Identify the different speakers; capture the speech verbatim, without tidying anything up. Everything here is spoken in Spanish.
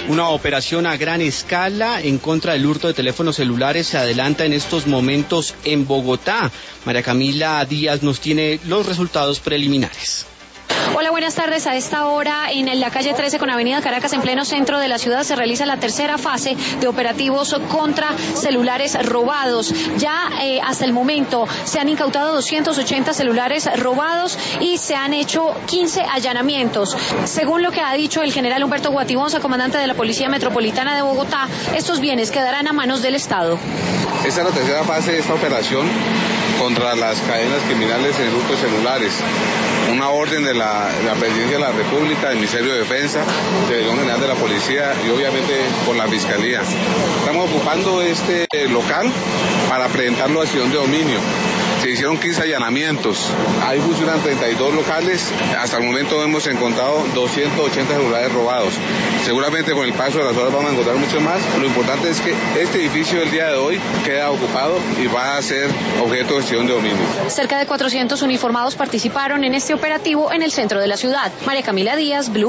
Speaker 1: Una operación a gran escala en contra del hurto de teléfonos celulares se adelanta en estos momentos en Bogotá. María Camila Díaz nos tiene los resultados preliminares.
Speaker 2: Hola, buenas tardes. A esta hora en la calle trece con Avenida Caracas, en pleno centro de la ciudad, se realiza la tercera fase de operativos contra celulares robados. Ya eh, hasta el momento se han incautado doscientos ochenta celulares robados y se han hecho quince allanamientos. Según lo que ha dicho el general Humberto Guatibonza, comandante de la Policía Metropolitana de Bogotá, estos bienes quedarán a manos del Estado.
Speaker 3: Esta es la tercera fase de esta operación contra las cadenas criminales en hurto de celulares. Una orden de la, de la Presidencia de la República, del Ministerio de Defensa, de la Dirección General de la Policía y obviamente por la Fiscalía. Estamos ocupando este local para presentarlo a acción de dominio. Se hicieron quince allanamientos, ahí funcionan treinta y dos locales, hasta el momento hemos encontrado doscientos ochenta celulares robados. Seguramente con el paso de las horas vamos a encontrar mucho más. Lo importante es que este edificio del día de hoy queda ocupado y va a ser objeto de acción de dominio.
Speaker 2: Cerca de cuatrocientos uniformados participaron en este operativo en el centro de la ciudad. María Camila Díaz, Blue.